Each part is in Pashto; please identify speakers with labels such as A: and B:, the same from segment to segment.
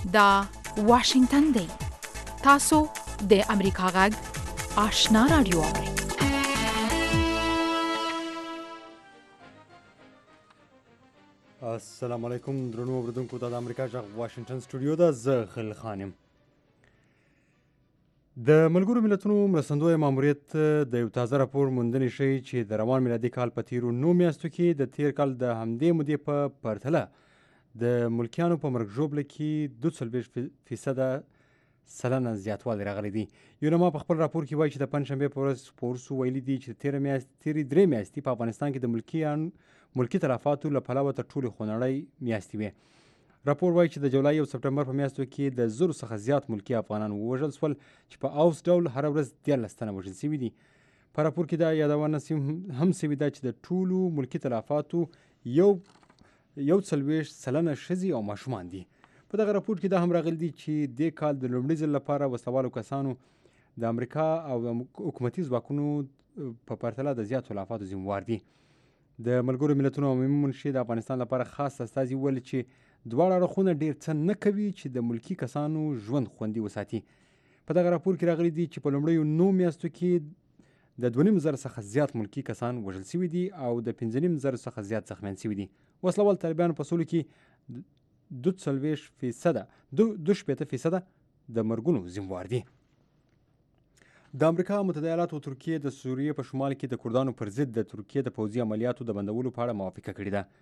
A: دا واشنگتن دی. تاسو د امریکا غږ آشنا رادیو اورئ.
B: السلام علیکم درنو اوریدونکو، دا د امریکا غږ واشنگټن سټوډیو ده. زه خلیل خان یم. د ملګرو ملتونو مرستندویه ماموریت د یو تازه راپور موندنې ښیي چې د روان میلادي کال په تیرو 9 میاشتو کې د تیر کال د همدې مودې په پرتله د ملکیانو په مرګ ژوبله کې 42% سلنه زیاتوالی راغلی دی. یونما په خپل راپور کې وایي چې د پنجشنبې په ورځ پورسو ویلي دي چې تیرې 3 میاشتې په افغانستان کې د ملکي تلفاتو له پلوه تر ټولې خونړۍ میاشتې وې. راپور وایي چې د جولای او سپټمبر په میاشتو کې د 1000 څخه زیات ملکي افغانان ووژل شول چې په اوس ډول هره ورځ 13 تنه وژل شوي دي. په راپور کې دا یادونه هم شوې ده چې د ټولو ملکي تلفاتو 40% ښځې او ماشومان دي. په دغه راپور کې دا هم راغلی دي چې دې کال د لومړي ځل لپاره وسلوالو کسانو د امریکا او حکومتي ځواکونو په پرتله د زیاتو تلفاتو ذمهوار دي. د ملګرو ملتونو عمومي منشي د افغانستان لپاره خاص استازي وویل چې دواړه اړخونه ډېر څه نه کوي چې د ملکي کسانو ژوند خوندي وساتي. په دغه راپور کې راغلی دي چې په لومړیو 9 میاشتو کې د 2.5 څخه زیات ملکي کسان وژل شوي دي او د 5.5 څخه زیات زخمیان شوي دي. وسلوال طالبانو په سولو کې 2.2% د مرګونو ذمهوار دي. د امریکا متحده ایالاتو او ترکیې د سوریې په شمال کې د کردانو پر ضد د ترکیې د پوځي عملیاتو د بندولو په اړه موافقه کړې ده.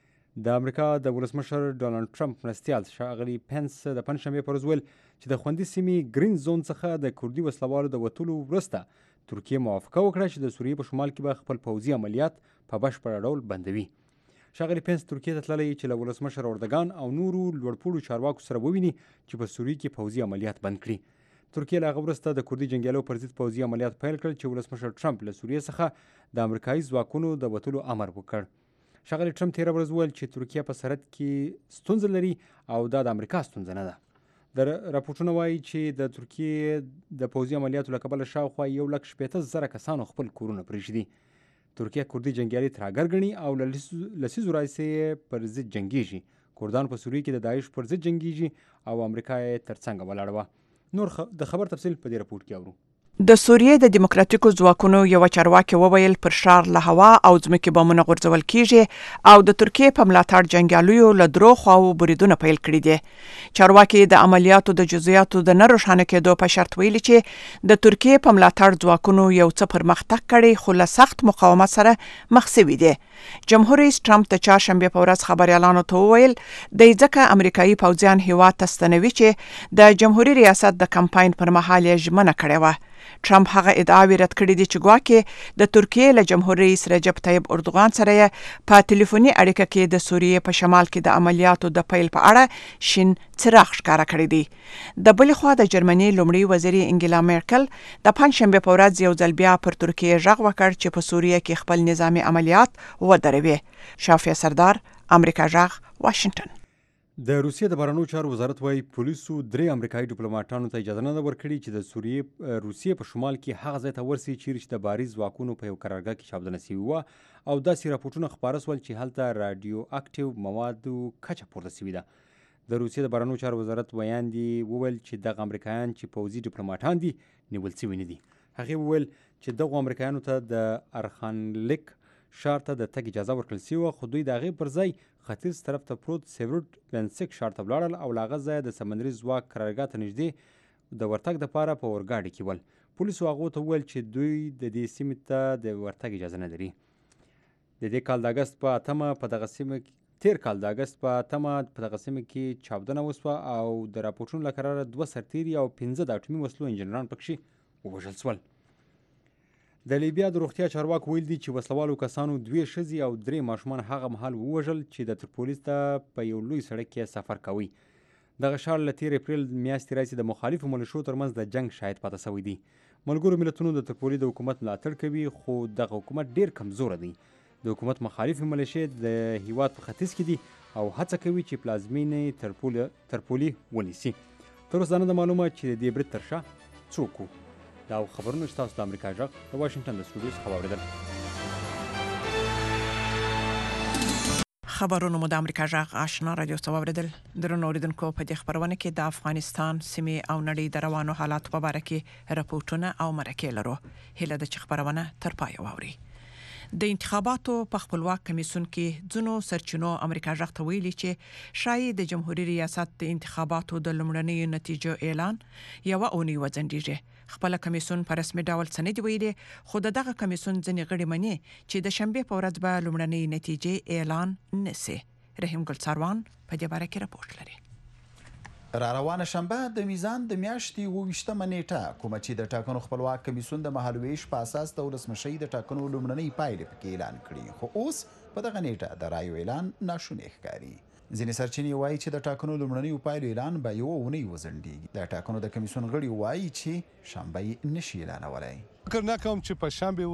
B: د امریکا د ولسمشر ډونالډ ټرمپ مرستیال ښاغلي پینس د پنجشنبې په ورځ ویل چې د خوندي سیمې ګرین زون څخه د کردي وسلوالو د وتلو وروسته ترکیې موافقه وکړه چې د سوریې په شمال کې به خپل پوځي عملیات په بشپړ ډول بندوي. ښاغلي پینس ترکیې ته تللی چې له ولسمشر اردوګان او نورو لوړپوړو چارواکو سره وویني چې په سوریې کې پوځي عملیات بند کړي. ترکیې له هغه وروسته د کردي جنګیالو پر ضد پوځي عملیات پیل کړل چې ولسمشر ټرمپ له سوریې څخه د امریکایي ځواکونو د وتلو امر وکړ. ښاغلي ټرمپ تېره ورځ وویل چې ترکیه په سرحد کې ستونزه لري او دا د امریکا ستونزه نه ده. د راپورټونه وایي چې د ترکیې د پوځي عملیاتو له کبله شاوخوا 1,80,000 کسانو خپل کورونه پرېښي. ترکیه کردي جنګیالي ترهګر ګڼي او له لسیزو راهیسې پر ضد جنګیږي. کردان په سوریې کې د داعش پر ضد جنګیږي او امریکا یې ترڅنګ ولاړه وه. نور د خبر تفصیل په دې راپورټ کې اورو.
C: د سوریې د دیموکراتیکو ځواکونو یو چارواکي وویل پر ښار له هوا او ځمکې بمونه غورځول کیږي او د ترکیې په ملاتړ جنګیالیو له درو خواو بریدونه پیل کړي دي. چارواکي د عملیاتو د جزئیاتو د نه روښانه کېدو په شرط ویلي چې د ترکیې په ملاتړ ځواکونو یو څه پرمختګ کړی خو له سخت مقاومت سره مخ شوي دي. جمهور رئیس ټرمپ د چهارشنبې په ورځ خبريالانو ته وویل د ځکه امریکایي پوځیان هیواد ته ستنوي چې د جمهوریت ریاست د کمپاین پر مهال یې ژمنه کړې وه. ټرمپ هغه ادعاوې رد کړې دي چې ګواکې د ترکیې له جمهور رئیس رجب طیب اردوغان سره په ټلیفوني اړیکه کې د سوریې په شمال کې د عملیاتو د پیل په اړه شین څراغ ښکاره کړی دی. د بلې خوا د جرمني لومړي وزیر انګلا میرکل د پنجشنبې په ورځ یو ځل بیا پر ترکیې غږ وکړ چې په سوریې کې خپل نظامي عملیات ودروي. شافیه سردار، امریکا غږ، واشنگټن.
B: د روسیې د بهرنیو چارو وزارت وايي پولیسو 3 امریکایي ډیپلوماټانو ته اجازه نه ده ورکړې چې د روسیې په شمال کې هغه ځای ته ورسي چیرې چې د باري ځواکونو په یو قرارګاه کې چاودنه شوې وه او داسې راپورټونه خپاره شول چې هلته راډیو اکټیو موادو کچه پورته شوې ده. د روسیې د بهرنیو چارو وزارت ویاندې وویل چې دغه امریکایان چې پوځي ډیپلوماټان دي نیول شوي نه دي. هغې وویل چې دغو امریکایانو ته د ارخانلیک ښار ته د تګ اجازه ورکړل شوې خو دوی د هغې پر ځای ختیځ طرف ته پروت سیورډ لنسک ښار ته ولاړل او له هغه ځایه د سمندري ځواک قرارګاه ته نږدې د ورتګ دپاره په اورګاډي کې ول. پولیسو هغو ته وویل چې دوی د دې سیمې ته د ورتګ اجازه نه لري. د دې کال د اګست په 8 په دغه سیمه کې چاودنه وسوه او د راپورټونو له قراره 2 سرتیري او 15 د اټومي وسلو انجنیران پکښې ووژل شول. د لیبیا د روغتیا چارواکو ویل دي چې وسلوالو کسانو 2 ښځې او 3 ماشومان هغه مهال ووژل چې د ترپولیس ته په یو لوی سړک کې سفر کوي. دغه ښار له 13 اپریل میاشتې راځي د مخالفو ملیشو ترمنځ د جنگ شاهد پاتې شوی دی. ملګرو ملتونو د ترپولي د حکومت ملاتړ کوي خو دغه حکومت ډیر کمزوره دی. د حکومت مخالفې ملیشې د هیواد په ختیځ کې دي او هڅه کوي چې پلازمینې ترپولي ونیسي. تر اوسه نه ده معلومه چې د دې برید تر شا څوک و. دا خبرونه چې تاسو د امریکا غږ د واشنګټن د سټوډیو څخه واورېدل.
C: خبرونه مو د امریکا جغ آشنا رادیو څوبردل درنو اوریدونکو په دې خبرونه کې د افغانستان سیمې او نړۍ د روانو حالات په اړه کې راپورټونه او مرکې لرو هله د خبرونه تر پای واوري د انتخاباتو په خپلواک کمیسیون کې ځنو سرچینو امریکا جغ ته ویلي چې شاید د جمهوریت ریاست د انتخاباتو د لومړنۍ نتیجو اعلان یو اونۍ وځنډیږي خپل کمیسیون په رسمي ډول سند ویلي خو دغه کمیسیون ځنې غړي مني چې د شنبه په ورځ به لومړنۍ نتیجې اعلان نسی رحیم ګل څاروان په دې باره کې راپورټ لري
D: را روانه شنبه د میزان د میاشتې 28مه نیټه کومه چې د ټاکنو خپلواک کمیسیون د مهالویش په اساس د ولسمشي د ټاکنو لومړنۍ پایلې پکې اعلان کړي خو اوس په دغه نیټه د رایو اعلان ناشونی ښکاري ځینې سرچینې وایي چې د ټاکنو لومړنۍ پایلې اعلان به یو اونۍ وځنډیږي د ټاکنو د کمیسیون غړي وایي چې شنبه یې نشي اعلانولای
E: فکر نکوم چې په شنبه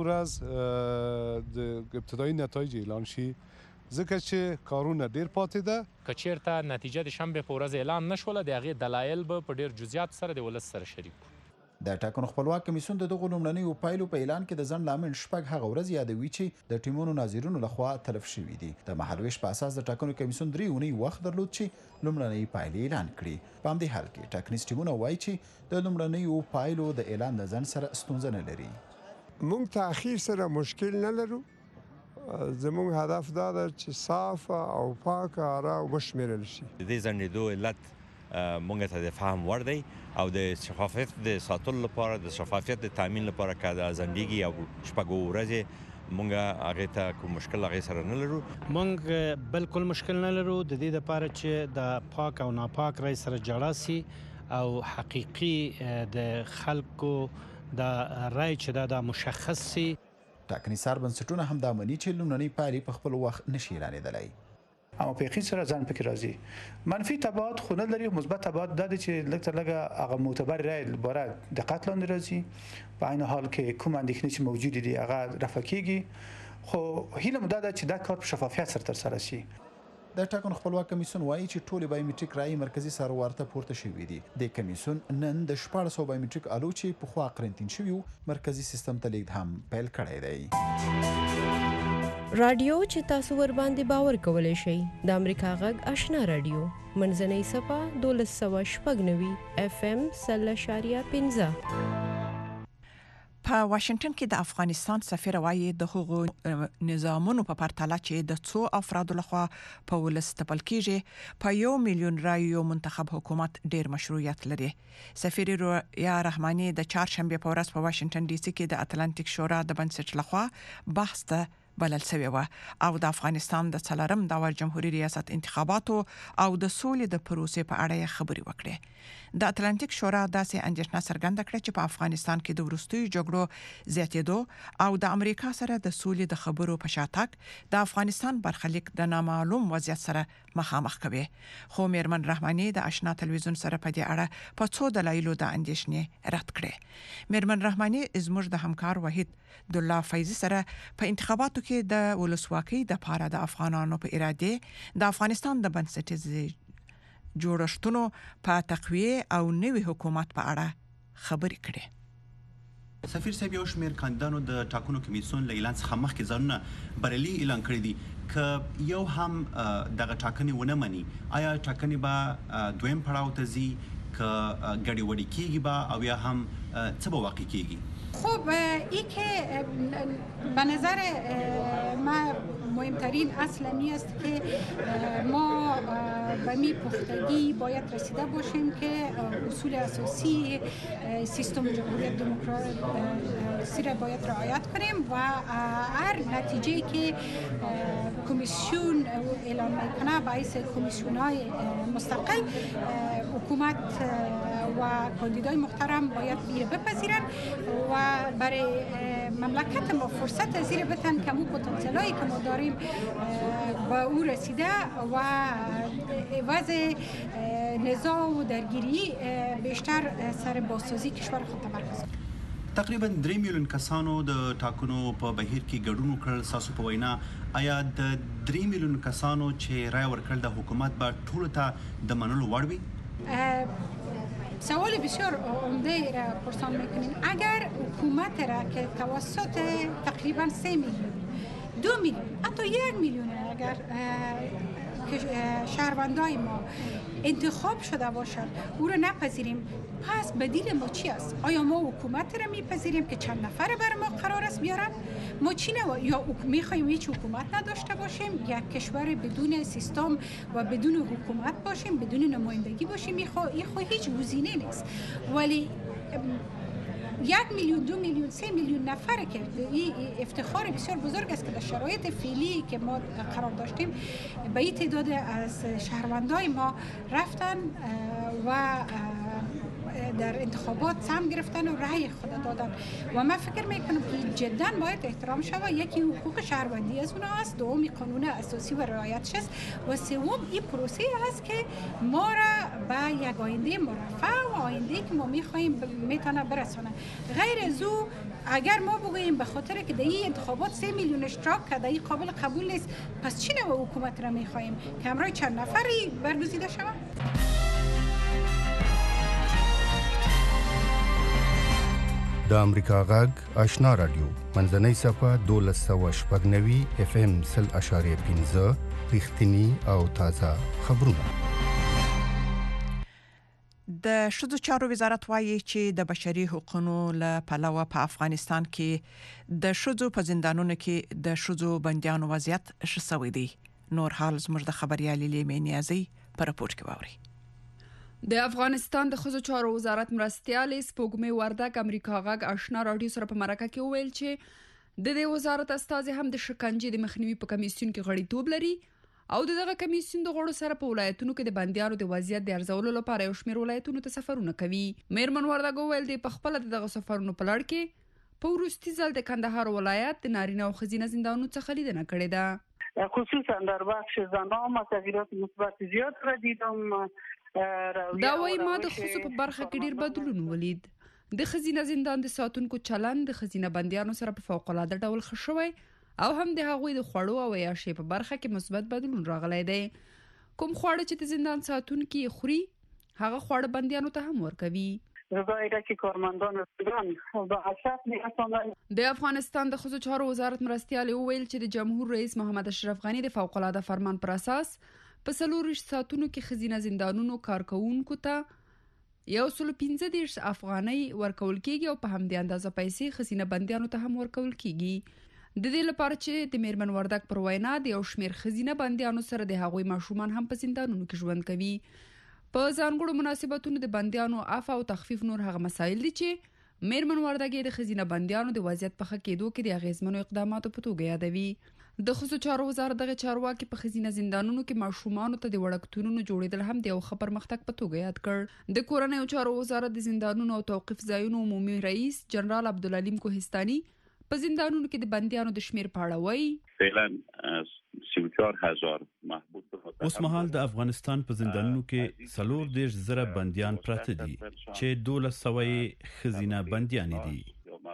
E: ورځ د ابتدایي نتایج اعلان شي ځکه چې کارونه ډیر پاتې ده
F: کچیرته نتیجه د شنبه په ورځ اعلان نشوله د هغې دلایل به په ډیر جزئیات سره د ولس سره شریک
D: د ټاکنو خپلواک کمیسیون د دغو لومړنیو پایلو په اعلان کې د ځنډ لامل شپږ هغه ورځ یادوي چې د ټیمونو ناظرینو لخوا تلف شوي دي د مهالویش په اساس د ټاکنو کمیسیون 3 اونۍ وخت درلود چې لومړنۍ پایلې اعلان کړي په همدې حال کې ټاکنیز ټیمونه وایي چې د لومړنیو پایلو د اعلان د ځنډ سره ستونزه نه لري
G: موږ تاخیر سره مشکل نه لرو زموږ هدف دا ده چې صاف او پاک را وشمیرل شي
H: د دې ځنډېدو علت مونږ ته د فهم ور دی او د شفافیت د ساتلو لپاره د شفافیت د تامین لپاره که د ځنډېږي او شپږ ورځې مونږ هغې ته کوم مشکل هغې سره نه لرو
I: مونږ بالکل مشکل نه لرو د دې لپاره چې د پاک او ناپاک رای سره جړا سي او حقيقي د خلکو د رای چې دا مشخص سي
D: ټاکنیزار بنسټونه هم د امني چې لومړنۍ پایلې په خپل وخت نشي اعلانېدلای
J: اما په یقین سره ځان پکې راځي منفي تبعات خو نه لري مثبت تبعات د چې لږ تر لږه هغه معتبر رای لپاره دقت لاندې راځي په عین حال کې کوم اندېښنې چې موجود دي هغه رفع کیږي خو هیله مو ده چې دا کار په شفافیت سره تر سره شي
D: د ټاکنو خپلواک کمیسیون وایي چې ټول بایومټریک رای مرکزی سرور ته پورته شوې دي د کمیسیون نن د 1400 بایومټریک الو چې په خوا قرنټین شوی مرکزی سیستم ته لیږد هم پیل کړی دی
K: رادیو چې تاسو ور باندې باور کولای شئ د امریکا غږ آشنا رادیو منځنۍ صفه 1290 اف ام 0.15
C: په واشنگټن کې د افغانستان سفیر وايي د هغو نظامونو په پرتله چې د څو افرادو لخوا په ولس تپل کېږي په 1 میلیون رایو منتخب حکومت ډیر مشروعیت لري سفیر یا رحماني د چهارشنبه په ورځ په واشنگټن ډي سي کې د اتلانتیک شورا د بنسټ لخوا بحث ته بلل شوی و او د افغانستان د څلورم دور جمهوریت ریاست انتخاباتو او د سولې د پروسې په اړه خبري وکړي د اتلانتیک شورا داسې اندېښنه څرګنده کړه چې په افغانستان کې د وروستیو جګړو زیاتېدو او د امریکا سره د سولې د خبرو په شاتګ د افغانستان برخلیک د نامعلوم وضعیت سره مخامخ کوي خو میرمن رحماني د آشنا تلویزیون سره په دې اړه په څو دلایلو د اندېښنې رد کړې میرمن رحماني زموږ د همکار وحید د الله فیضی سره په انتخاباتو کې د ولسواکۍ د لپاره د افغانانو په اراده د افغانستان د بنسټیز جوړښتونو په تقویه او نوي حکومت په اړه خبرې کړې
L: سفیر صاحب یو شمېر کاندیدانو د ټاکنو کمیسیون له اعلان څخه مخکې ځانونه بریالي اعلان کړي دي که یو هم دغه ټاکنې ونه مني آیا ټاکنې به دویم پړاو ته ځي که ګډې وډې کیږي به او یا هم څه به واقع کیږي
M: خب این که به نظر من مهمترین اصل می است که ما به می پختگی باید رسیده باشیم که اصول اساسی سیستم جمهوری دموکراسی را باید رعایت کنیم و هر نتیجه که کمیسیون اعلان میکنه باعث کمیسیون‌های مستقل حکومت و کاندیدای محترم باید بیره بپذیرن و برای مملکت ما فرصت زیر بتن که مو پتانسیلایی که ما داریم با او رسیده و عوض نزاع و درگیری بیشتر سر بازسازی کشور خود تمرکز کنیم.
L: تقریبا 3 میلیون کسانو د ټاکنو په بهیر کې ګډون وکړل ساسو په وینا آیا د 3 میلیون کسانو چې رای ورکړل د حکومت به ټول ته د منلو وړ وي
M: سوال بسیار عمده را پرسان میکنین اگر حکومت را که توسط تقریبا 3 میلیون 2 میلیون حتی 1 میلیون اگر شهروندای ما انتخاب شده باشد او را نپذیریم، پس بدیل ما چی است؟ آیا ما حکومت را میپذیریم که چند نفر بر ما قرار است بیارن؟ ما چی یا میخوایم هیچ حکومت نداشته باشیم، یک کشور بدون سیستم و بدون حکومت باشیم، بدون نمایندگی باشیم؟ این هیچ گزینه نیست. ولی 1 میلیون 2 میلیون 3 میلیون نفر که این افتخار بسیار بزرگ است که در شرایط فعلی که ما قرار داشتیم به این تعداد از شهروندای ما رفتن و در انتخابات سهم گرفتن و رأی خود دادن و من فکر میکنم که جدا باید احترام شود. یکی حقوق شهروندی از اونها است، دومی قانون اساسی و رعایتش است و سوم این پروسه است که ما را به یک آینده مرفه و آینده که ما میخواهیم میتونه برسونه. غیر از او اگر ما بگوییم به خاطر که در این انتخابات 3 میلیون اشتراک کرده این قابل قبول نیست، پس چی نوع حکومت را میخواهیم که همراه چند نفری برگزیده شود؟
N: د امریکا غږ آشنا رادیو منځنۍ صفحه 1290 FM 0.5 رښتینی او تازه خبرونه.
C: د ښځو چارو وزارت وایي چې د بشري حقوقو له پلوه په افغانستان کې د ښځو په زندانونو کې د ښځو بندیانو وضعیت ښه شوی دی. نور حال زموږ د خبريالي لیمې نیازي په رپورټ کې واوري.
O: د افغانستان د ښځو چارو وزارت مرستیال سپوږمۍ وردګ امریکا غږ آشنا رادیو سره په مرکه کې وویل چې د دې وزارت استازي هم د شکنجې د مخنیوي په کمیسیون کې غړیتوب لري او دغه کمیسیون د غړو سره په ولایتونو کې د بندیانو د وضعیت د ارزولو لپاره یو شمېر ولایتونو ته سفرونه کوي. میرمن وردګ وویل د خپل دغه سفرونو په لړ کې په وروستي ځل د کندهار ولایت د نارینه او ښځینه زندانونو څخه لیدنه کړې ده.
P: خصوصا در بخش زنان ما تغییرات مثبت زیاد را دیدم.
O: دا وایي ما د ښځو په برخه کې ډیر بدلون ولید. د ښځینه زندان د ساتونکو چلند د ښځینه بندیانو سره په فوق العاده ډول ښه شوی او هم د هغوی د خوړو او عیاشۍ په برخه کې مثبت بدلون راغلی دی. کوم خواړه چې د زندان ساتونکي خوري هغه خواړه بندیانو ته هم ورکوي. د افغانستان د ښځو چارو وزارت مرستیال وویل چې د جمهور رئیس محمد اشرف غنی د فوق العاده فرمان پر اساس په 4 ساعتونو کې ښځینه زندانونو کارکونکو ته 115 افغانۍ ورکول کیږي او په همدې اندازه پیسې ښځینه بندیانو ته هم ورکول کیږي. د دې لپاره چې د میرمن وردګ پر وینا د یو شمېر ښځینه بندیانو سره د هغوی ماشومان هم په زندانونو کې ژوند کوي. په ځانګړو مناسبتونو د بندیانو عفو او تخفیف نور هغه مسایل دي چې میرمن وردګ د ښځینه بندیانو د وضعیت په ښه کېدو کې د اغیزمنو اقداماتو په توګه یادوي. د ښځو چارو وزارت دغه چارواکي په ښځینه زندانونو کې ماشومانو ته د وړکتونونو جوړېدل هم د یو ښه پرمختګ په توګه یاد کړ. د کورنیو چارو وزارت د زندانونو او توقیف ځایونو عمومي رئیس جنرال عبدالعلیم کوهستاني په زندانونو کې د بندیانو د شمیر په اړه وایي
Q: فعلا 34000 محبوب
R: اوس مهال د افغانستان په زندانونو کې 410,000 بندیان پراته دي چې 1200 ښځینه بندیان دي.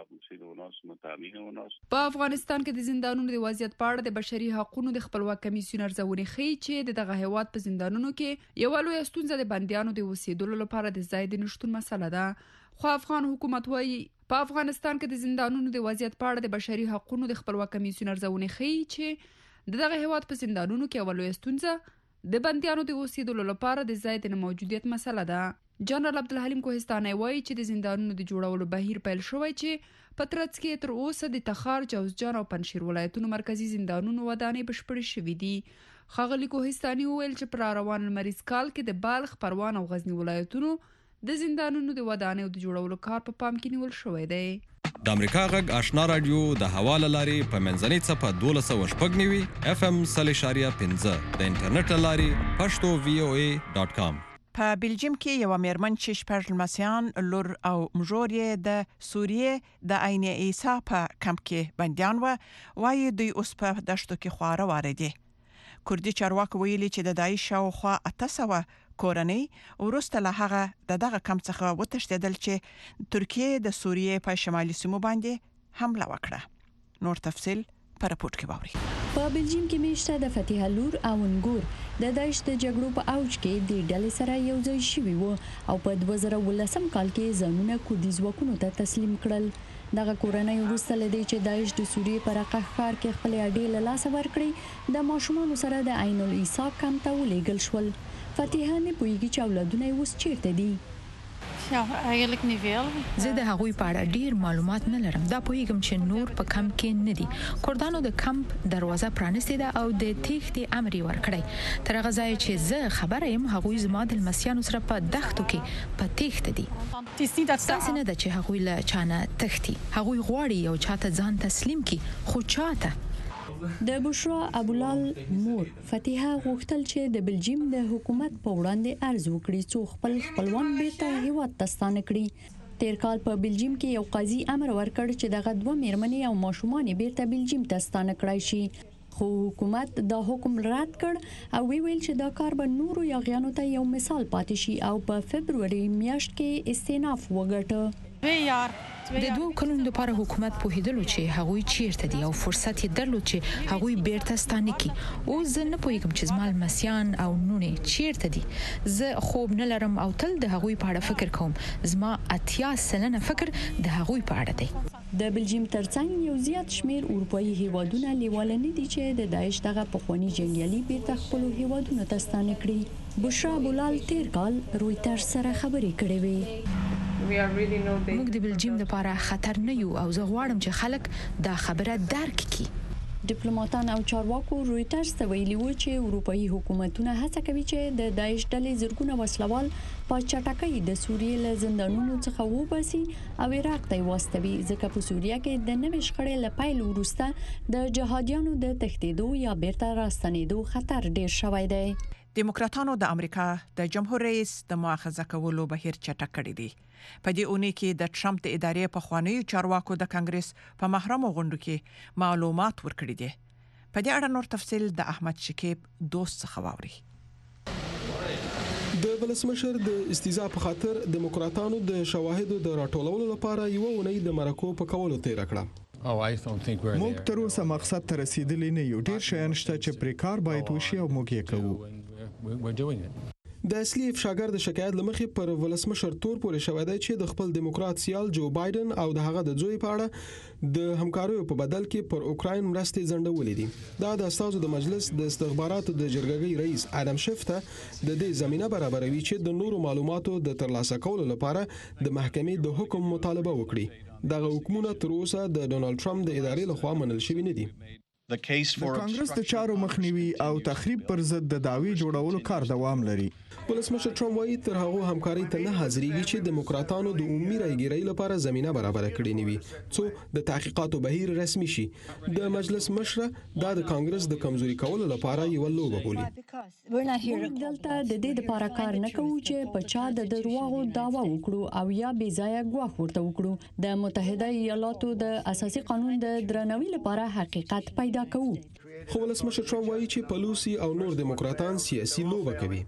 O: په افغانستان کې د زندانونو د وضعیت په اړه د بشري حقوقو د خپلواک کمیسیون ارزونې ښیي چې دغه هیواد په زندانونو کې یو لوی ستونزه د بندیانو د اوسېدلو لپاره د ځای د نشټون مسله ده. خو افغان حکومت وایي په افغانستان کې د زندانونو د وضعیت په اړه د بشري حقوقو د خپلواک کمیسیون ارزونې ښیي چې دغه هیواد په زندانونو کې یو لوی ستونزه د بندیانو د اوسېدلو لپاره د ځای د موجودیت مسله ده. جنرال عبدالحلیم کوهستاني وایي چې د زندانونو د جوړولو بهیر پیل شوی چې په ترڅ کې تر اوسه د تخار، جوزجان او پنجشیر ولایتونو مرکزی زندانونو ودانۍ بشپړې شوې دي. ښاغلي کوهستاني وویل چې پر روان لمریز کال کې د بالغ، پروان او غزنی ولایتونو د زندانونو د ودانۍ د جوړولو کار په پام کې نیول شوی دی.
S: د امریکا غږ آشنا رادیو د حواله لاري په منځنۍ صفحه 1290 FM 0.5 د انټرنیټ لاري pashto.voa.com.
C: په بلجیم کې یو میرمن چې شپږ لمسیان لور او مژور یې د سوریې د عین عیسی په کمپ کې بندیان وایي دوی اوس په دشتو کې خواره واردي. کوردي چارواکو ویلي چې د داعش شاوخوا 800 کورنۍ وروسته له هغه دغه کمپ څخه وتښتېدل چې ترکیه د سوریې په شمالي سیمو باندې حمله وکړه. نور تفصیل په رپورټ کې واوري.
T: په بلجیم کې میشته د فتح لور او انګور د داعش د جګړو په اوج کې د ډلې سره یو ځای شوي وو او په 2019 کال کې ځانونه کوردي ځواکونو ته تسلیم کړل. دغه کورنۍ وروسته له دې چې داعش د سوریې په رقه ښار کې خپل اډې له لاسه ورکړي د ماشومانو سره د عین العیسی کمپ ته ولېږل شول. فتیحه نه پوهیږي چې اولادونه یې اوس چیرته دي.
A: زه د هغوی په اړه ډیر معلومات نه لرم. دا پوهیږم چې نور په کمپ کې نه دي. کردانو د کمپ دروازه پرانستې ده او د تېښتې امر یې ورکړی. تر هغه ځایه چې زه خبره یم هغوی زما د لمسیانو سره په دښتو کې په تېښته دي. داسې نه ده چې هغوی له چا نه تښتي. هغوی غواړي یو چاته ځان تسلیم کړي، خو چاته؟
T: د بشرا ابولال مور فتیحه غوښتل چې د بلجیم د حکومت په وړاندې عرض وکړي څو خپل خپلوان بیرته هیواد ته ستانه کړي. تیر کال په بلجیم کې یو قاضي امر ورکړ چې دغه 2 میرمنې او ماشومان بیرته بلجیم ته ستانه کړای شي، خو حکومت دا حکم رد کړ او ویل چې دا کار به نورو یاغیانو ته یو مثال پاتې شي او په فبروري میاشت کې استیناف وګټه.
A: د 2 کلونو لپاره حکومت پوهیدلو چې هغوی چیرته دي او فرصت یې درلود چې هغوی بیرته ستانه کړي. او زه نه پوهیږم چې زما لمسیان او نونې چیرته دي. زه خوب نه لرم او تل د هغوی په اړه فکر کوم. زما 80% فکر د هغوی په اړه دی.
T: د بلجیم ترڅنګ یو زیات شمیر اروپایي هیوادونه لیواله نه دي چې د داعش دغه پخوانی جنگیالي بیرته خپل هیوادونو ته ستانه کړي. بشرا ابولال تیر کال رویټرز سره خبرې کړې وې.
A: موږ د بلجیم لپاره خطر نه یو او زه غواړم چې خلک دا خبره درک کړي.
T: ډیپلوماټان او چارواکو رویټرز ته ویلي و چې اروپایي حکومتونه هڅه کوي چې د داعش ډلې زرګونه وسلوال په چټکۍ د سوریې له زندانونو څخه وباسي او عراق ته واستوي، ځکه په سوریه کې د نوې شخړې له پیل وروسته د جهادیانو د تښتېدو یا بیرته راستنېدو خطر ډیر شوی دی.
C: دیموکراتانو د امریکا د جمهور رئیس د مؤاخذه کولو بهیر چټک کړی دی. په دې اونۍ کې د ټرمپ د ادارې په خوانیو چارواکو د کانګرس په محرمو غونډو کې معلومات ورکړي دي. په دې اړه نور تفصیل د احمد شکیب دوست څخه واوري.
U: د ولسمشر د استیزا په خاطر دیموکراتانو د شواهدو د راټولولو لپاره یو اونۍ د مرکو په کولو تیر کړه.
V: موږ تر اوسه مقصد ته رسیدلی نه یو. ډیر شیان شته چې پرې کار باید وشي او موږ یې کوو.
U: د اصلي افشاګر د شکایت لمخې پر ولسمشر تور پورې شوی دی چې د خپل دیموکرات سیال جو بایدن او د هغه د زوی په اړه د همکاریو په بدل کې پر اوکراین مرستې ځنډولې دي. دا د استازو د مجلس د استخباراتو د جرګې رئیس ادم شیف ته د دې زمينه برابروي چې د نورو معلوماتو د ترلاسه کولو لپاره د محکمې د حکم مطالبه وکړي. دغه حکمونه تر اوسه د ډونالد ټرمپ د ادارې لخوا منل شوي نه دي.
V: د کانګرس د چارو مخنیوي او تخریب پر ضد د دعوی جوړولو کار دوام لري.
U: ولسمشر ټرمپ وايي تر هغه همکاري ته نه حاضرېږي چې دیموکراتانو د عمومي رایګیرۍ لپاره زمينه برابر کړې نه وي څو د تحقیقاتو بهیر رسمي شي. د مجلس مشره د کانګرس د کمزوري کولو لپاره یو لوبه بولي.
T: موږ دلته د دې لپاره کار نه کوو چې په چا د دروغو دعوا وکړو او یا بې ځایه ګواښ ورته وکړو. د متحده ایالاتو د اساسي قانون د درناوي لپاره حقیقت پیدا کوو.
U: خو ولسمشر ټرمپ وايي چې پلوسی او نور دیموکراتان سیاسي لوبه کوي.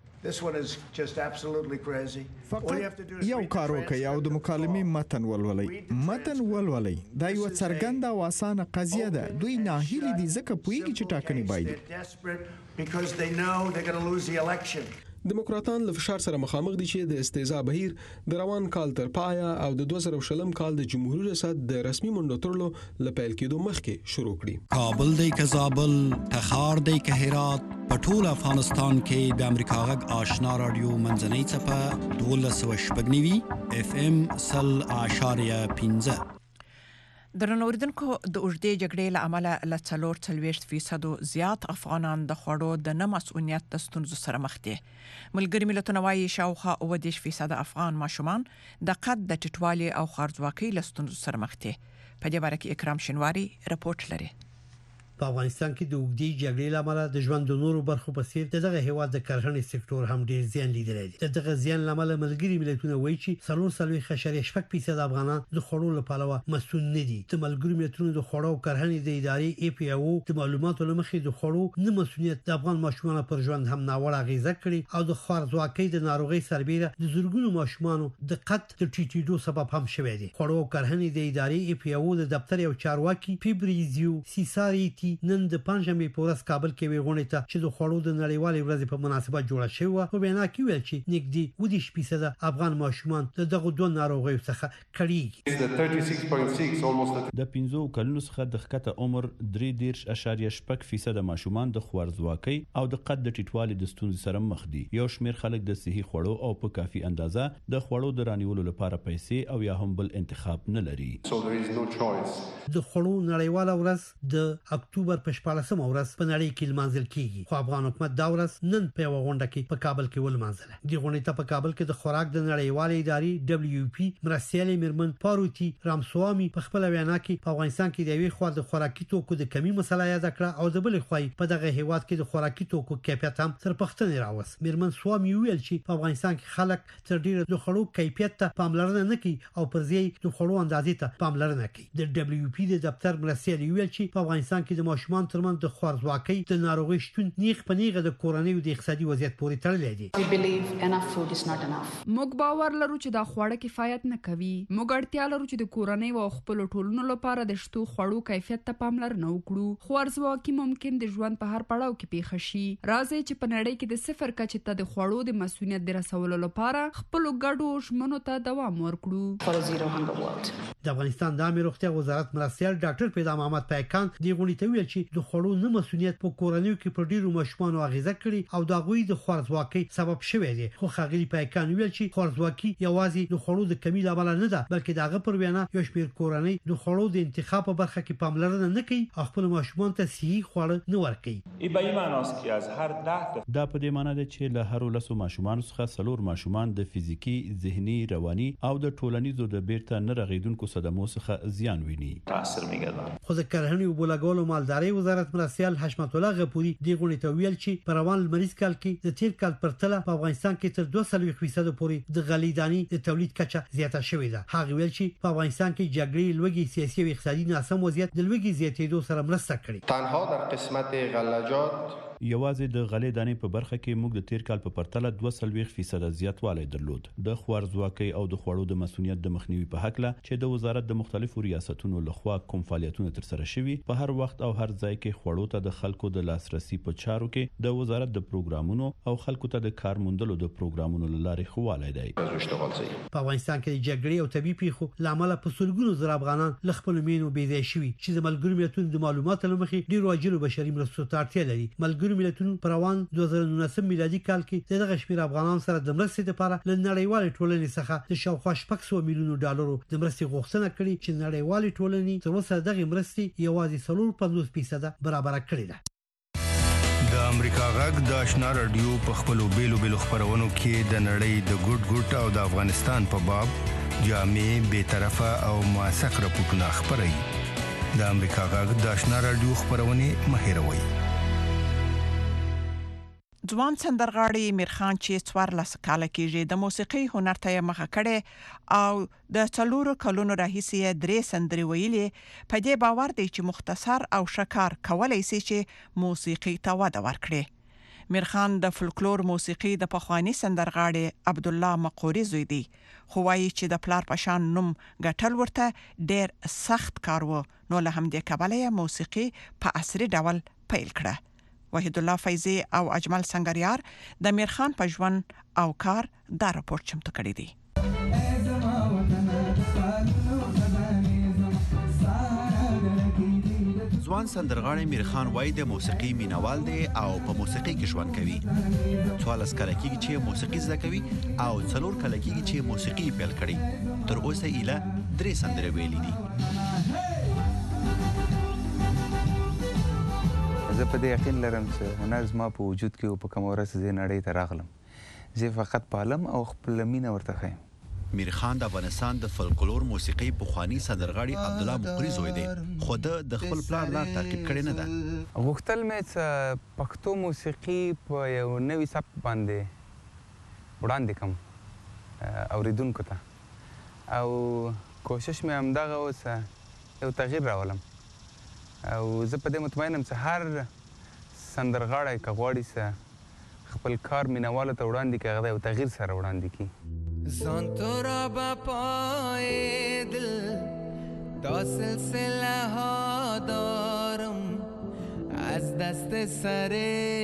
V: فقط یو کار وکړئ او د مکالمې متن ولولئ. دا یو څرګنده او اسانه قضیه ده. دوی ناهیلي دي ځکه پوهیږي چې ټاکنې باید.
U: دیموکراتان له فشار سره مخامخ دي چې د استیزا بهیر د روان کال تر پایا او د 2020 کال د جمهوریت ریاست د رسمي منډو ترلو له پیل کېدو مخکې شروع کړي.
W: کابل دی که زابل، تخار دی که هرات، په ټول افغانستان کې د امریکا غږ آشنا رادیو منځنۍ څپه 1290 FM 0.15.
C: درنو اوریدونکو د اوږدې جګړې له امله له 40% زیات افغانان د خوړو د نه مسؤلیت د ستونزو سره مخ دي. ملګري ملتونه وايي شاوخوا 30% افغان ماشومان د قد د ټیټوالي او خوارځواکۍ له ستونزو سره مخ دي. په دې باره کې اکرام شینواری رپورټ لري.
X: په افغانستان کې د اوږدې جګړې لامل د ژوند د نورو برخو په څیر دغه هیواد د کرهڼې سکتور هم ډیر زیان لیدلی دی. دغه زیان لامل ملګري ملتونه وایي چې 4.8% افغانان د خوړو لپاره مسؤل نه دي. د ملګري ملتونو د خوړو او کرهڼې د ادارې APO د معلوماتو لمخې د خوړو نه مسؤلیت د افغان ماشومانو پر ژوند هم ناوړه اغیزه کړې او د خوارځواکۍ د ناروغۍ سربېره د زرګونو ماشومانو د قد د ټیټېدو سبب هم شوی دی. خوړو او کرهڼې د ادارې APO د دفتر یو چارواکي فبریزیو سیساریټي نن د پنځمې په ورځ کابل کې وی غونډه ته چې د خوړو د نړیوالې ورځې په مناسبت جوړه شوې و په وینا کې ویل چې نږدې 20% افغان ماشومان دغه دوه ناروغیو څخه کړيږي.
R: د 15 کلونو څخه د ښکته عمر 3.8% ماشومان د خوارځواکۍ او د قد د ټیټوالي د ستونزې سره مخ دي. یو شمېر خلک د صحي خوړو او په کافي اندازه د خوړو د رانیولو لپاره پیسې او یا هم بل انتخاب نه لري.
X: د خوړو نړیواله ورځ د اکتوبر په 14مه ورځ په نړۍ کې لمانځل کیږي. خو افغان حکومت دا ورځ نن په غونډه کې په کابل کې ولمانځله. د غونډې ته په کابل کې د خوراک د نړیوالې ادارې WFP مرستیالي میرمن پاروتی رامسوامي په خپل وینا کې په افغانستان کې د یوې خوا د خوراکي توکو د کمی مسله یاد کړه او د بل خوا په دغه هیواد کې د خوراکي توکو کیفیت هم تر پښتنې راوست. میرمن سوامي ویل چې په افغانستان کې خلک تر ډیره د خوړو کیفیت ته پاملرنه نه کوي او پر ځای د خوړو اندازې ته پاملرنه کوي. د WFP د دفتر مرستیالي ویل چې په افغانستان کې د ماشومان ترمنځ د خوارځواکۍ د ناروغي شتون نیغ په نیغه د کورنۍ او د اقتصادي وضعیت پورې تړلی دی.
O: موږ باور لرو چې دا خواړه کفایت نه کوي. موږ اړتیا لرو چې د کورنۍ او خپل ټولنو لپاره د شتو خوړو کیفیت ته پاملرنه وکړو. خوارځواکي ممکن د ژوند په هر پړاو کې پیښ شي. راځي چې په نړۍ کې د صفر کچې ته د خوړو د مسؤلیت د رسولو لپاره خپل ګډو ژمنو ته دوام ورکړو.
X: د افغانستان د عامه روغتیا وزارت مرستیال ډاکټر پیدا محمد پایکان د غونډې ته ویل چې د خوړو نه مسؤلیت په کورنیو کې پر ډیرو ماشومان اغیزه کړي او د غوي د خوارځواکۍ سبب شوی دی. خو خغلی پایکان ویل چې خوارځواکي یوازې د خوړو د کمی لامل نه ده بلکې دغه پر وینا یو شمېر کورنۍ د خوړو د انتخاب په برخه کې پاملرنه نه کوي او خپل ماشومان ته صحي خواړه نه ورکوي.
R: دا په دې معنی ده چې له هر 10 ماشومان څخه 4 ماشومان د فزیکی، ذهني، رواني او د ټولنیزو د بیرته نه رغیدونکو صدمو څخه زیان ویني.
X: خو د کرهڼې او بولاګولو مالدارۍ وزارت مرستیال حشمت الله غپوري د غونډې ته ویل چې په روان لمریز کال کې د تیر کال پرتله په افغانستان کې تر 200% پورې د غلې دانې د تولید کچه زیاته شوې ده. هغه ویل چې په افغانستان کې جګړې، لوږې، سیاسي او اقتصادي ناسم وضعیت د لوږې زیاتېدو سره مرسته کړې.
B: تنها در قسمت غلجات
R: یوازې د غلې دانې په برخه کې موږ د تیر کال په پرتله 2% زیاتوالی درلود. د خوارځواکۍ او د خوړو د مسؤلیت د مخنیوي په حق له چې د وزارت د مختلفو ریاستونو لخوا کوم فعالیتونه تر سره شوي په هر وخت او هر ځای کې خوړو ته د خلکو د لاسرسي په چارو کې د وزارت د پروګرامونو او خلکو ته د کار موندلو د پروګرامونو لارې خوالای دی.
X: په افغانستان کې د جګړې او طبي پیښو لامل په سلګونو زره افغانان ل خپل مینو بې ځای شوي چې د ملګرو ملتونو د معلوماتو لمخې ډیرو اجرو بشري مرستو ته اړتیا لري. ملګرو ملتونو پر روان 2019 میلادي کال کې دغه شمېر افغانان سره د مرستې لپاره له نړیوالې ټولنې څخه د شاوخوا $600 میلیون د مرستې غوښتنه کړې چې نړیوالې ټولنې تر اوسه دغه مرستې یوازې 50% برابر کړې ده.
N: د امریکا غږ د آشنا رادیو په خپلو بیلو خبرونو کې د نړۍ د ګډ او د افغانستان په باب جامع، بی‌طرفه او موثق راپورټونه خبري. د امریکا غږ د آشنا رادیو خبرونه مهیروي.
C: ځوان سندرغاړي میرخان چې 14 کال کېږي د موسیقي هنر ته مخه کړي او د 4 کلونو راهیسې 3 سندري ویلې. په دې باور دی چې مختصر او شکار کولای شي چې موسیقي ته وده ورکړي. میرخان د فولکلور موسیقي د پخوانی سندرغاړي عبد الله مقوري زوی دی. خو وايي چې د پلار پشان نوم ګټل ورته ډېر سخت کار و، نو له همدې کبله موسیقي په عصري ډول پیل کړه. وحید الله فیضی او اجمل سنگریار د میرخان په ژوند او کار دا راپورټ چمتو کړی دی.
L: ځوان سندرغاړی میرخان وای د موسیقي مینوال دی او په موسیقي کې ژوند کوي. 14 کال کېږي چې موسیقي زده کوي او 4 کال کېږي چې موسیقي پیل کړي. تر اوسه یې 3 سندرې ویلې دي.
E: زه په دې یقین لرم چې هنر زما په وجود کې او په کوم ورځ زه نړۍ ته راغلم زه فقط پالم او خپل مینه ورته خایم.
L: میرخان د افغانستان د فولکلور موسیقي پخوانی سندرغاړي عبد الله مقوري زوی دی. خو د خپل پلان لار تعقیب کړی نه ده.
E: غوښتل مې چې پښتو موسیقي په یو نوي سبک باندې وړاندې کوم اوریدونکو ته او کوشش مې همدغه و چې یو تغییر راولم. او زه په دې مطمئنم چې هر سندرغاړی که غواړي چې خپل کار مینوالو ته وړاندې کړي هغه یو تغییر سره وړاندې کړي.
F: ځان تو را به پای دل دا سلسله ها دارم
E: از دست سر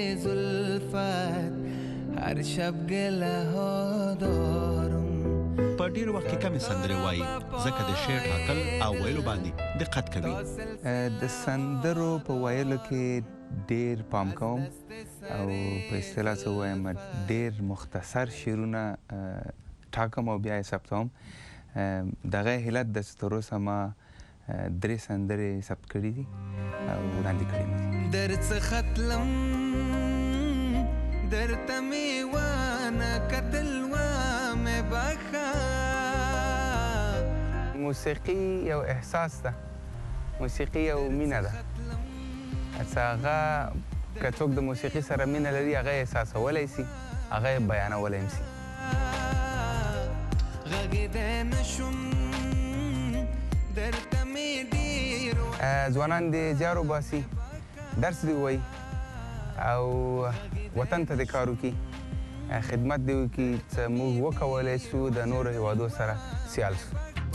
E: زلفت هر شب گله ها دارم.
F: په ډیر وخت کې کمی سندرې وایي ځکه د شعر ټاکل او ویلو باندې دقت کوي.
E: د سندرو په ویلو کې ډیر پام کوم او په اصطلاح څه وایم ډیر مختصر شعرونه ټاکم او بیا یې ثبتوم. دغه علت د تر اوسه ما 3 سندرې ثبت کړي دي او وړاندې کړي دي. درڅخه تلم درته مې وانه کتل وامې بخه. موسیقي یو احساس ده، موسیقي یو مینه ده. هغه که څوک د موسیقي سره مینه لري هغه یې احساسولی سي، هغه یې بیانولی هم سي. ځوانان دې زیار وباسي، درس دې ووایي او وطن ته دې کار وکړي، خدمت دې وکړي چې موږ وکولی سو د نورو هیوادو سره سیال سو.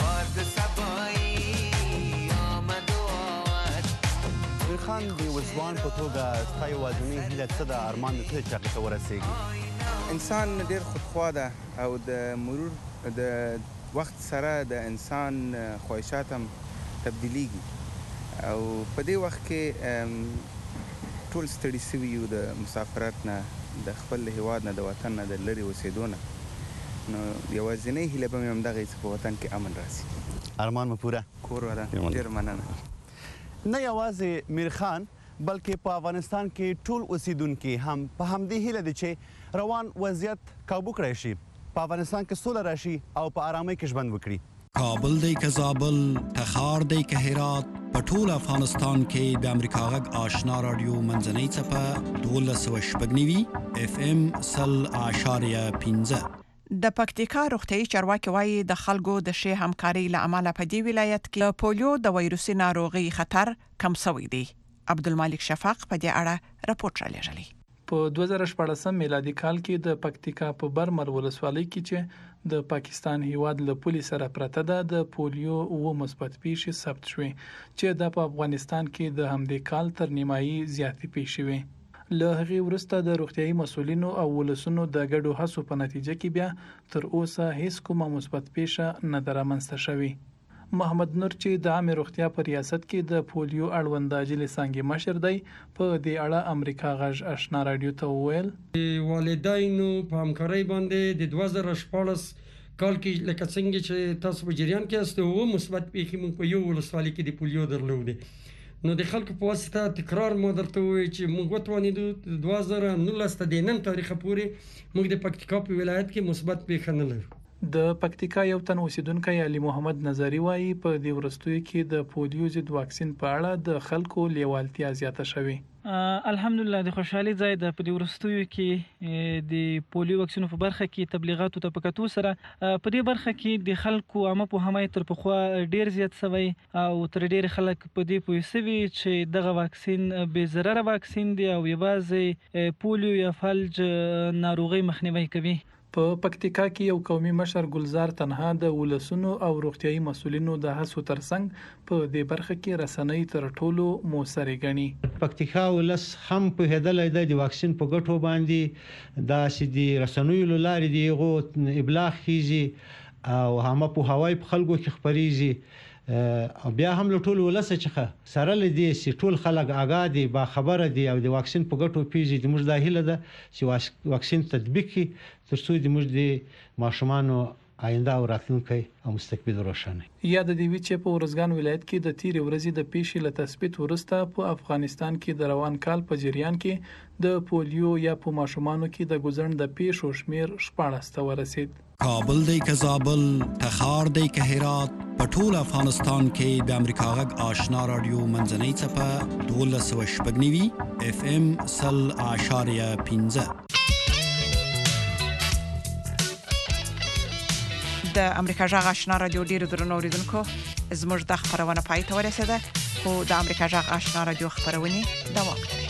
F: خان د وزبان په توګه ستا یوازینۍ هیله څه ده؟ ارمان دې څه دی چې هغې ته ورسېږي؟
E: انسان ډېر خودخوا ده او د مرور د وخت سره د انسان خواهشات هم تبدیلیږي او په دې وخت کې ټول ستړي سوي یو د مسافرت نه، د خپل هیواد نه، د وطن نه، د لرې اوسېدو نه. نو یوازینۍ هیله به مې همدغه وي چې په وطن کې امن راسي.
F: ارمان مو پوره؟
E: کور وره. ډېر مننه.
F: نه یوازې میرخان بلکې په افغانستان کې ټول اوسیدونکي هم په همدې هیله دي چې روان وضعیت کابو کړی شي، په افغانستان کې سوله راشي او په آرامۍ کې ژوند وکړي.
W: کابل دی که زابل، تخار دی که هرات، په ټول افغانستان کې د امریکا غږ آشنا رادیو منځنۍ څپه 1290 FM 0.5.
C: د پکتیکا روغتیايي چارواکي وایي د خلکو د ښې همکارۍ له امله په دې ولایت کې پولیو د وایروسي ناروغي خطر کم شوی دی. عبدالمالک شفاق په دې اړه راپورټ رالیږلی.
G: په 2014 میلادي کال کې د پکتیکا په برمل ولسوالۍ کې چې د پاکستان هیواد له پولیس سره پرته ده د پولیو و مثبت پیښې ثبت شوې چې د افغانستان کې د همدې کال تر نیمایي زیاتې پیښې وې. له هغې وروسته د روغتیايي مسؤلینو او ولسونو د ګډو هڅو په نتیجه کې بیا تر اوسه هیڅ کومه مثبت پیښه نه ده رامنځته شوې. محمد نور چې د عامه روغتیا په ریاست کې د پولیو اړوند اجلې څنګه مشر دی په دې اړه امریکا غږ آشنا رادیو ته وویل
H: والدینو په همکارۍ باندې د 2014 کال کې لکه څنګه چې تاسو په جریان کې است او مثبت پیښې موږ په یو ولسوالۍ کې د پولیو درلودې. نو د خلکو په واسطه تکرار مو درته وایي چې موږ وتوانېدو 2019 ته د نن تاریخ پورې موږ د پکتیکا په ولایت کې مثبت پیښه نه لرو.
G: د پکتیکا یو تن اوسیدونکی علي محمد نظری وایي په دې ورستیو کې د پولیو ضد واکسین په اړه د خلکو لیوالتیا زیاته شوې.
I: الحمدلله د خوشحالي ځای د په دې ورستیو کې د پولیو واکسینو په برخه کې تبلیغاتو ته پکاتو سره په دې برخه کې د خلکو عامه په همای تر پخوا ډیر زیات شوی او تر ډیر خلک په دې پوه سوي چې دغه واکسین به ضرر واکسین دی او یوازې پولیو یا فلج ناروغي مخنیوي کوي.
G: په پکتیکا کې یو قومي مشر ګلزار تنها د ولسونو او روغتيایي مسؤلینو د هڅو ترڅنګ په دې برخه کې رسنۍ تر ټولو موثرې ګڼي.
Y: پکتیکا ولس هم په هدل د واکسین په ګټو باندې د سيدي رسنۍ لارې دیغه ابلاغ کیږي او هم په هوای په خلکو کې خبريږي او بیا هم له ټول ولس څخه سره لدی چې ټول خلک آگاه دي با خبره دي او د واکسین په ګټو پیږي د موږ د هیله ده چې واکسین تطبیق کی ترڅو د موږ د ماشومانو آینده او راتلونکي او مستقبل روښانه.
G: یاد دی چې په ورزګان ولایت کې د تیر ورځې د پیښې له تثبیت وروسته په افغانستان کې د روان کال په جریان کې د پولیو یا په ماشومانو کې د ګوزن د پیښو شمیر 14 ته ورسید.
W: کابل دی که زابل، تخار دی که هرات، په ټول افغانستان کې د امریکا غږ آشنا رادیو منځنۍ څپه 1290 FM 0.5.
C: د امریکا غږ آشنا رادیو ډیرو درنو اوریدونکو زموږ د خبرونه پای ته ورسیده خو د امریکا غږ آشنا رادیو خبرونه دوام لري.